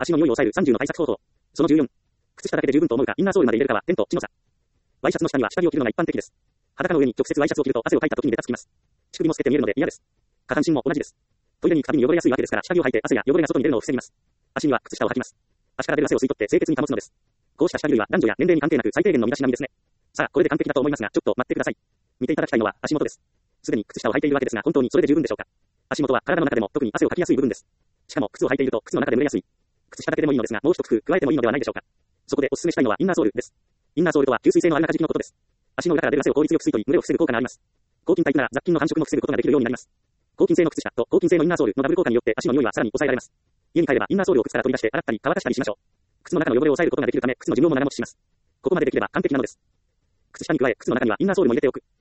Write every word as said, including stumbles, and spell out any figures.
足の匂いを抑えるさんじゅうの対策方法。そのじゅうよん。靴下だけで十分と思うか、インナーソールまで入れるかは、天と地の差。ワイシャツの下には下着を着るのが一般的です。裸の上に直接ワイシャツを着ると汗をかいた時にベタつきます。乳首も透けて見えるので嫌です。下半身も同じです。トイレに行くたびに汚れやすいわけですから、下着を履いて汗や汚れが外に出るのを防ぎます。足には靴下を履きます。足から出る汗を吸い取って清潔に保つのです。こうした下着類は男女や年齢に関係なく最低限の身だしなみですね。さあ、これで完璧だと思いますが、ちょっと待ってください。見ていただきたいのは足元です。すでに靴下を履いているわけですが、本当にそれで十分でしょうか。足元は体の中でも特に汗をかきやすい部分です。しかも靴を履いていると靴の中で蒸れやすい。靴下だけでもいいのですが、もう一工夫加えてもいいのではないでしょうか。そこでお勧めしたいのはインナーソールです。インナーソールとは吸水性のある中敷きのことです。足の裏から出る汗を効率よく吸い取り、蒸れを防ぐ効果があります。抗菌タイプなら雑菌の繁殖も防ぐことができるようになります。抗菌性の靴下と抗菌性のインナーソールのダブル効果によって足の匂いはさらに抑えられます。家に帰ればインナーソールを靴から取り出して洗ったり乾かしたりしましょう。靴の中の汚れを抑えることができるため、靴の寿命も長持ちします。ここまでできれば完璧なのです。靴下に加え、靴の中にはインナーソールも入れておく。